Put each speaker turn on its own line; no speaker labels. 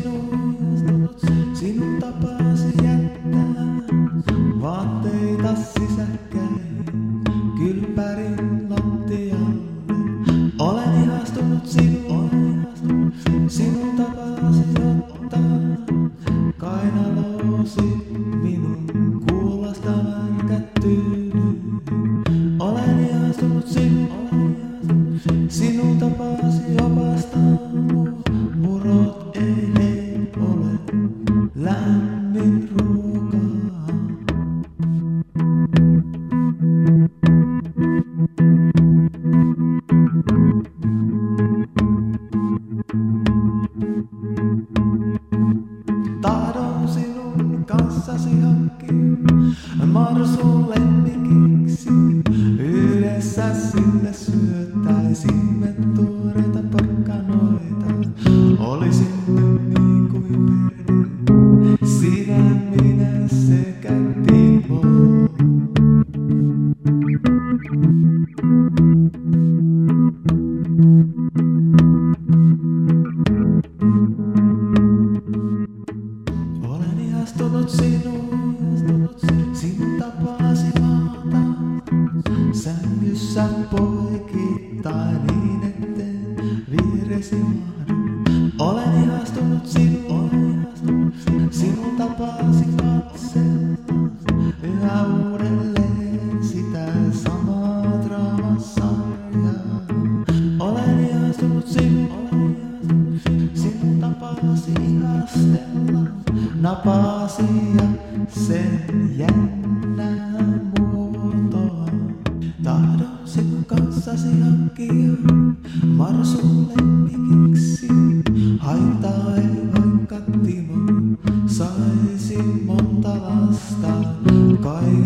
sinun tapasi jättää vaatteita sisäkkäin kylppärin lattialle. Olen ihastunut sinuun, sinun tapasi ottaa kainaloosi minun kuulosta märkättynyt. Olen ihastunut sinuun, sinun tapasi opastaa murot ei he ole lämmin ruokaa. Tahdon sinun kanssasi hankkia marsun lemmikiksi. Yhdessä sille syöttäisimme tuoreita porkkanoita. Olisimme niin kuin perhe, sinä, minä sekä Timo. Olen ihastunut sinuun, sinun tapasi maata sängyssä poikittain niin etten vieresi mahdu. Olen ihastunut sinuun, sinun tapasi katsella yhä uudelleen sitä samaa draamasarjaa. Olen ihastunut sinuun, sinun tapasi ihastella napasia sen jännää muotoa. Tahdon sinun kanssasi hankkia marsun lemmikiksi. Haittaa ei vaikka Timo saisi monta lasta.